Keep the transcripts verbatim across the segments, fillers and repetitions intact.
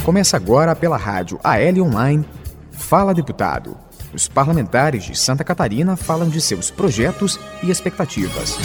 Começa agora pela rádio A L Online, Fala Deputado. Os parlamentares de Santa Catarina falam de seus projetos e expectativas.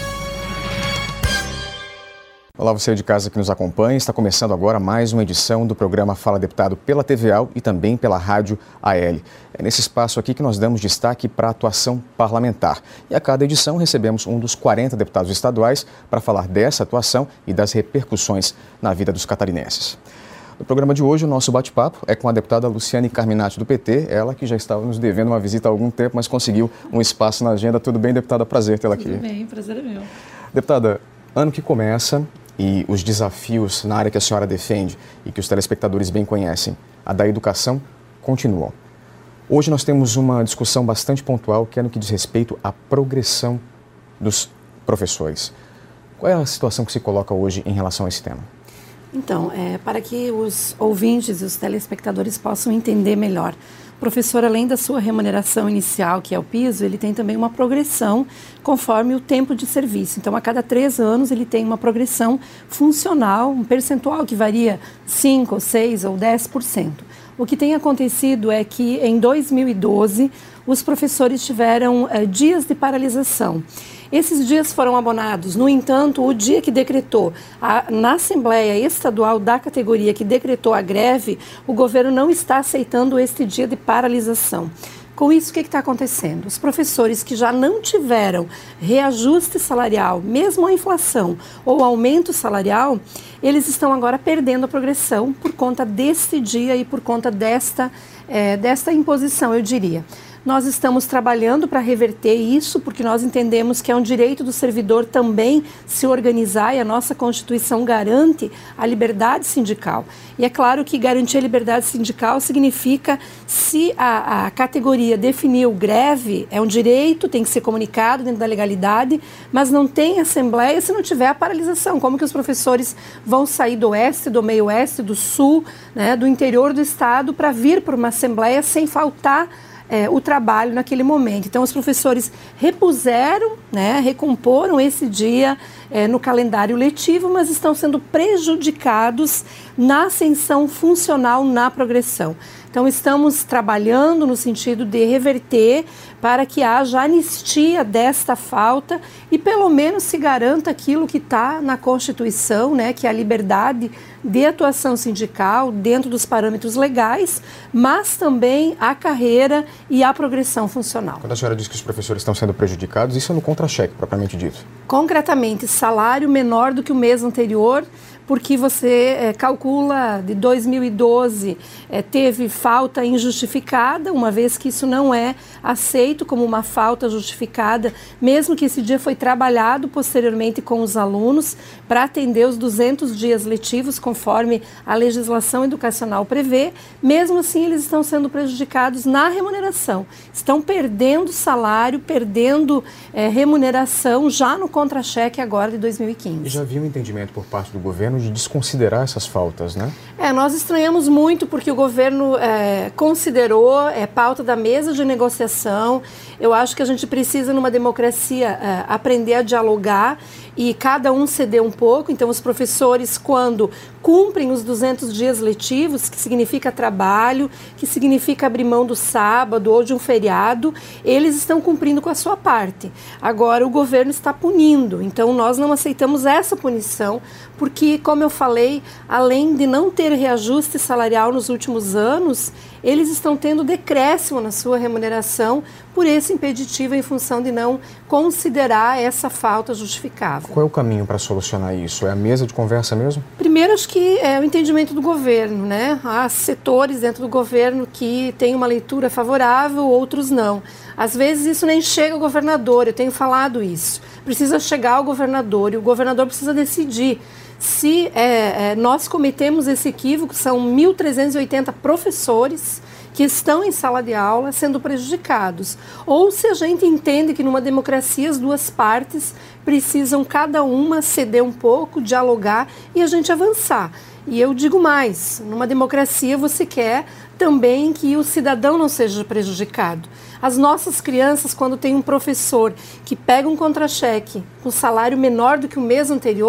Olá, você de casa que nos acompanha. Está começando agora mais uma edição do programa Fala Deputado pela T V A L e também pela rádio A L. É nesse espaço aqui que nós damos destaque para a atuação parlamentar. E a cada edição recebemos um dos quarenta deputados estaduais para falar dessa atuação e das repercussões na vida dos catarinenses. No programa de hoje, o nosso bate-papo é com a deputada Luciane Carminati, do P T, ela que já estava nos devendo uma visita há algum tempo, mas conseguiu um espaço na agenda. Tudo bem, deputada? Prazer tê-la aqui. Tudo bem, prazer é meu. Deputada, ano que começa e os desafios na área que a senhora defende e que os telespectadores bem conhecem, a da educação, continuam. Hoje nós temos uma discussão bastante pontual que é no que diz respeito à progressão dos professores. Qual é a situação que se coloca hoje em relação a esse tema? Então, é, para que os ouvintes e os telespectadores possam entender melhor, o professor, além da sua remuneração inicial, que é o piso, ele tem também uma progressão conforme o tempo de serviço. Então, a cada três anos, ele tem uma progressão funcional, um percentual que varia cinco, seis ou dez por cento. O que tem acontecido é que, em dois mil e doze, os professores tiveram é, dias de paralisação. Esses dias foram abonados. No entanto, o dia que decretou, a, na Assembleia Estadual da categoria que decretou a greve, o governo não está aceitando este dia de paralisação. Com isso, o que está acontecendo? Os professores que já não tiveram reajuste salarial, mesmo a inflação ou aumento salarial, eles estão agora perdendo a progressão por conta deste dia e por conta desta, é, desta imposição, eu diria. Nós estamos trabalhando para reverter isso, porque nós entendemos que é um direito do servidor também se organizar e a nossa Constituição garante a liberdade sindical. E é claro que garantir a liberdade sindical significa, se a, a categoria definiu greve, é um direito, tem que ser comunicado dentro da legalidade, mas não tem assembleia se não tiver a paralisação. Como que os professores vão sair do oeste, do meio oeste, do sul, né, do interior do estado para vir para uma assembleia sem faltar É, o trabalho naquele momento. Então, os professores repuseram, né, recomporam esse dia é, no calendário letivo, mas estão sendo prejudicados na ascensão funcional, na progressão. Então, estamos trabalhando no sentido de reverter para que haja anistia desta falta e pelo menos se garanta aquilo que está na Constituição, né, que é a liberdade de atuação sindical dentro dos parâmetros legais, mas também a carreira e a progressão funcional. Quando a senhora diz que os professores estão sendo prejudicados, isso é no contra-cheque, propriamente dito? Concretamente, salário menor do que o mês anterior, porque você é, calcula de dois mil e doze, é, teve falta injustificada, uma vez que isso não é aceito como uma falta justificada, mesmo que esse dia foi trabalhado posteriormente com os alunos para atender os duzentos dias letivos, conforme a legislação educacional prevê, mesmo assim eles estão sendo prejudicados na remuneração, estão perdendo salário, perdendo é, remuneração já no contra-cheque agora de dois mil e quinze. E já havia um entendimento por parte do governo de desconsiderar essas faltas, né? É, nós estranhamos muito porque o governo é, considerou, é pauta da mesa de negociação. Eu acho que a gente precisa, numa democracia, é, aprender a dialogar e cada um ceder um pouco. Então, os professores, quando cumprem os duzentos dias letivos, que significa trabalho, que significa abrir mão do sábado ou de um feriado, eles estão cumprindo com a sua parte. Agora, o governo está punindo. Então, nós não aceitamos essa punição, porque, como eu falei, além de não ter reajuste salarial nos últimos anos, eles estão tendo decréscimo na sua remuneração por esse impeditivo em função de não considerar essa falta justificável. Qual é o caminho para solucionar isso? É a mesa de conversa mesmo? Primeiro, acho que é o entendimento do governo, né? Há setores dentro do governo que têm uma leitura favorável, outros não. Às vezes isso nem chega ao governador, eu tenho falado isso. Precisa chegar ao governador e o governador precisa decidir se é, é, nós cometemos esse equívoco. São mil trezentos e oitenta professores que estão em sala de aula sendo prejudicados. Ou se a gente entende que numa democracia as duas partes precisam cada uma ceder um pouco, dialogar e a gente avançar. E eu digo mais, numa democracia você quer também que o cidadão não seja prejudicado. As nossas crianças, quando tem um professor que pega um contra-cheque com salário menor do que o mês anterior,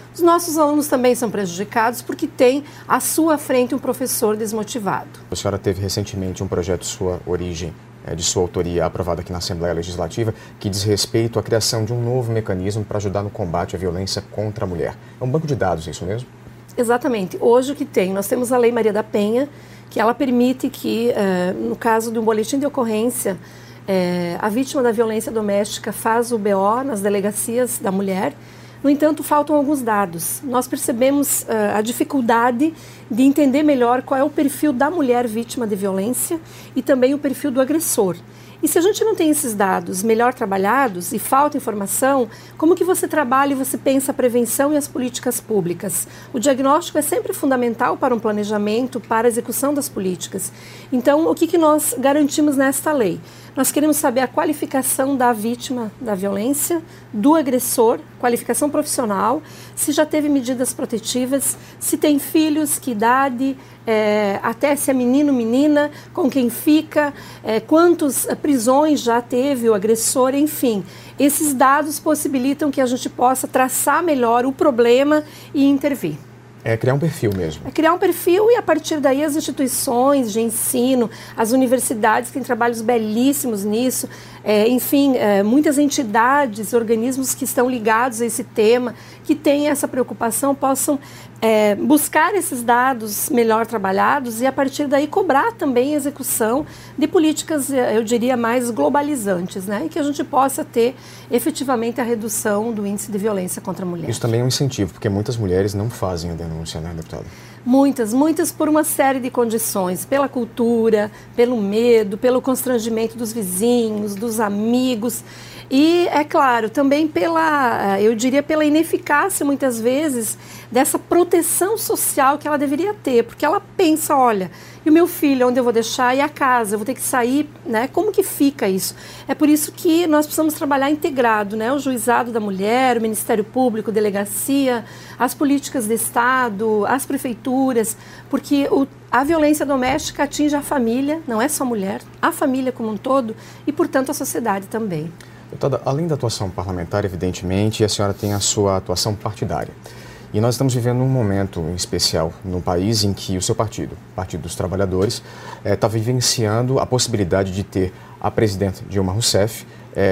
Os nossos alunos também são prejudicados porque tem à sua frente um professor desmotivado. A senhora teve recentemente um projeto de sua origem, de sua autoria, aprovado aqui na Assembleia Legislativa, que diz respeito à criação de um novo mecanismo para ajudar no combate à violência contra a mulher. É um banco de dados, é isso mesmo? Exatamente. Hoje o que tem? Nós temos a Lei Maria da Penha, que ela permite que, eh, no caso de um boletim de ocorrência, eh, a vítima da violência doméstica faz o B O nas delegacias da mulher. No entanto, faltam alguns dados. Nós percebemos uh, a dificuldade de entender melhor qual é o perfil da mulher vítima de violência e também o perfil do agressor. E se a gente não tem esses dados melhor trabalhados e falta informação, como que você trabalha e você pensa a prevenção e as políticas públicas? O diagnóstico é sempre fundamental para um planejamento, para a execução das políticas. Então, o que, que nós garantimos nesta lei? Nós queremos saber a qualificação da vítima da violência, do agressor, qualificação profissional, se já teve medidas protetivas, se tem filhos, que idade, é, até se é menino, menina, com quem fica, é, quantas prisões já teve o agressor, enfim. Esses dados possibilitam que a gente possa traçar melhor o problema e intervir. É criar um perfil mesmo. É criar um perfil e, a partir daí, as instituições de ensino, as universidades têm trabalhos belíssimos nisso, é, enfim, é, muitas entidades, organismos que estão ligados a esse tema, que têm essa preocupação, possam é, buscar esses dados melhor trabalhados e, a partir daí, cobrar também a execução de políticas, eu diria, mais globalizantes, né? E que a gente possa ter, efetivamente, a redução do índice de violência contra a mulher. Isso também é um incentivo, porque muitas mulheres não fazem a denúncia, né, deputada? Muitas, muitas por uma série de condições, pela cultura, pelo medo, pelo constrangimento dos vizinhos, dos amigos e, é claro, também pela, eu diria, pela ineficácia, muitas vezes, dessa proteção social que ela deveria ter, porque ela pensa, olha, e o meu filho, onde eu vou deixar? E a casa? Eu vou ter que sair, né? Como que fica isso? É por isso que nós precisamos trabalhar integrado, né? O Juizado da Mulher, o Ministério Público, delegacia, as políticas de Estado, as prefeituras, porque o, a violência doméstica atinge a família, não é só a mulher, a família como um todo e, portanto, a sociedade também. Deputada, além da atuação parlamentar, evidentemente, a senhora tem a sua atuação partidária. E nós estamos vivendo um momento especial no país em que o seu partido, o Partido dos Trabalhadores, está eh, vivenciando a possibilidade de ter a presidenta Dilma Rousseff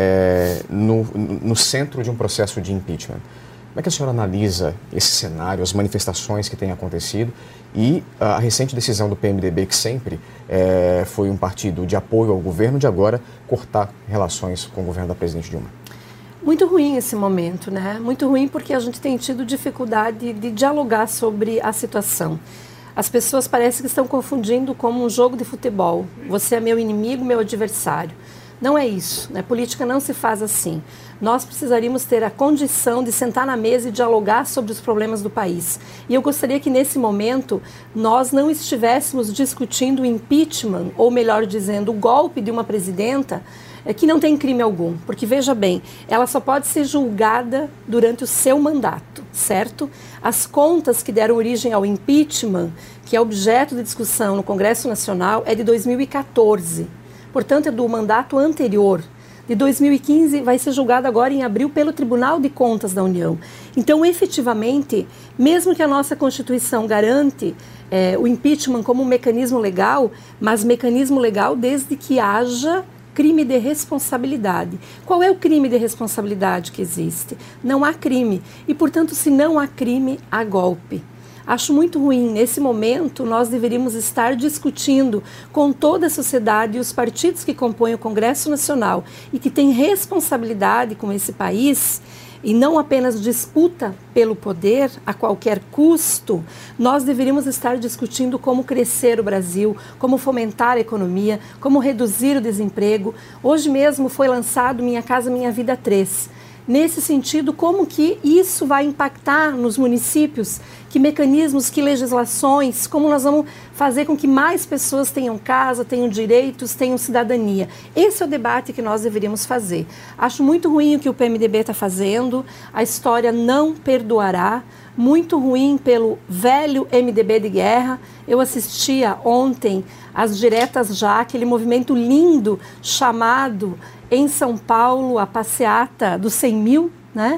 eh, no, no centro de um processo de impeachment. Como é que a senhora analisa esse cenário, as manifestações que têm acontecido e a recente decisão do P M D B, que sempre eh, foi um partido de apoio ao governo, de agora cortar relações com o governo da presidente Dilma? Muito ruim esse momento, né? Muito ruim porque a gente tem tido dificuldade de dialogar sobre a situação. As pessoas parecem que estão confundindo como um jogo de futebol. Você é meu inimigo, meu adversário. Não é isso, né? Política não se faz assim. Nós precisaríamos ter a condição de sentar na mesa e dialogar sobre os problemas do país. E eu gostaria que, nesse momento, nós não estivéssemos discutindo o impeachment, ou melhor dizendo, o golpe de uma presidenta, é que não tem crime algum, porque, veja bem, ela só pode ser julgada durante o seu mandato, certo? As contas que deram origem ao impeachment, que é objeto de discussão no Congresso Nacional, é de dois mil e quatorze, portanto é do mandato anterior. De dois mil e quinze vai ser julgada agora em abril pelo Tribunal de Contas da União. Então, efetivamente, mesmo que a nossa Constituição garante é, o impeachment como um mecanismo legal, mas mecanismo legal desde que haja crime de responsabilidade. Qual é o crime de responsabilidade que existe? Não há crime. E, portanto, se não há crime, há golpe. Acho muito ruim. Nesse momento, nós deveríamos estar discutindo com toda a sociedade e os partidos que compõem o Congresso Nacional e que têm responsabilidade com esse país, e não apenas disputa pelo poder a qualquer custo, nós deveríamos estar discutindo como crescer o Brasil, como fomentar a economia, como reduzir o desemprego. Hoje mesmo foi lançado Minha Casa Minha Vida três. Nesse sentido, como que isso vai impactar nos municípios? Que mecanismos, que legislações, como nós vamos fazer com que mais pessoas tenham casa, tenham direitos, tenham cidadania? Esse é o debate que nós deveríamos fazer. Acho muito ruim o que o P M D B está fazendo, a história não perdoará, muito ruim pelo velho M D B de guerra. Eu assistia ontem às Diretas Já, aquele movimento lindo chamado em São Paulo a passeata dos cem mil, né?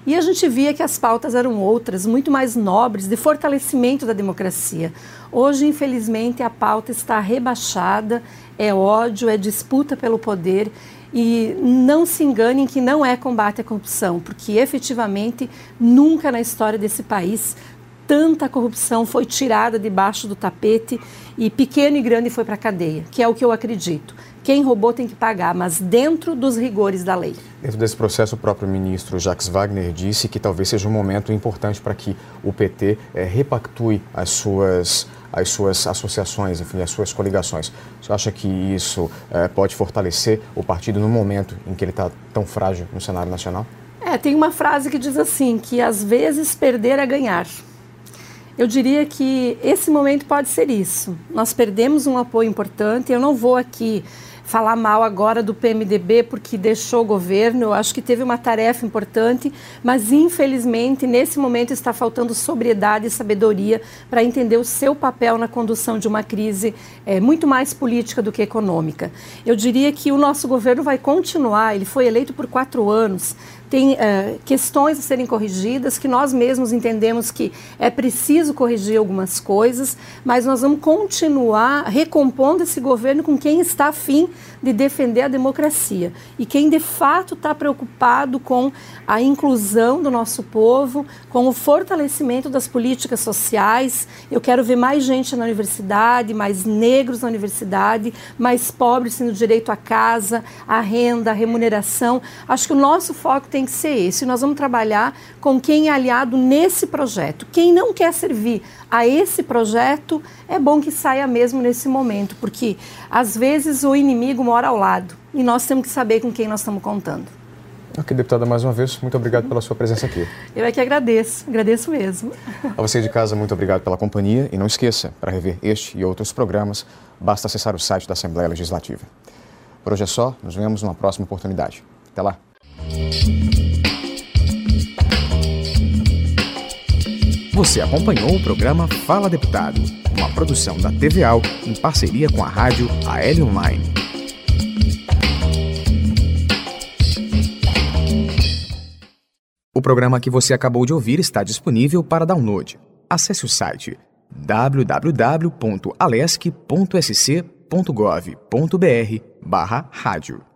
E a gente via que as pautas eram outras, muito mais nobres, de fortalecimento da democracia. Hoje, infelizmente, a pauta está rebaixada, é ódio, é disputa pelo poder. E não se enganem que não é combate à corrupção, porque efetivamente nunca na história desse país tanta corrupção foi tirada debaixo do tapete e pequeno e grande foi para a cadeia, que é o que eu acredito. Quem roubou tem que pagar, mas dentro dos rigores da lei. Dentro desse processo, o próprio ministro Jacques Wagner disse que talvez seja um momento importante para que o P T é, repactue as suas, as suas associações, enfim, as suas coligações. Você acha que isso é, pode fortalecer o partido no momento em que ele está tão frágil no cenário nacional? É, tem uma frase que diz assim, que às vezes perder é ganhar. Eu diria que esse momento pode ser isso. Nós perdemos um apoio importante. Eu não vou aqui falar mal agora do P M D B porque deixou o governo. Eu acho que teve uma tarefa importante, mas infelizmente nesse momento está faltando sobriedade e sabedoria para entender o seu papel na condução de uma crise é, muito mais política do que econômica. Eu diria que o nosso governo vai continuar. Ele foi eleito por quatro anos. Tem uh, questões a serem corrigidas, que nós mesmos entendemos que é preciso corrigir algumas coisas, mas nós vamos continuar recompondo esse governo com quem está a fim de defender a democracia e quem de fato está preocupado com a inclusão do nosso povo, com o fortalecimento das políticas sociais. Eu quero ver mais gente na universidade, mais negros na universidade, mais pobres tendo direito à casa, à renda, à remuneração. Acho que o nosso foco tem que ser esse. Nós vamos trabalhar com quem é aliado nesse projeto. Quem não quer servir a esse projeto, é bom que saia mesmo nesse momento, porque às vezes o inimigo mora ao lado e nós temos que saber com quem nós estamos contando. Ok, deputada, mais uma vez, muito obrigado pela sua presença aqui. Eu é que agradeço, agradeço mesmo. A você de casa, muito obrigado pela companhia e não esqueça, para rever este e outros programas, basta acessar o site da Assembleia Legislativa. Por hoje é só, nos vemos numa próxima oportunidade. Até lá. Você acompanhou o programa Fala Deputado, uma produção da T V A L em parceria com a rádio A L Online. O programa que você acabou de ouvir está disponível para download. Acesse o site w w w ponto alesc ponto s c ponto gov ponto b r barra rádio.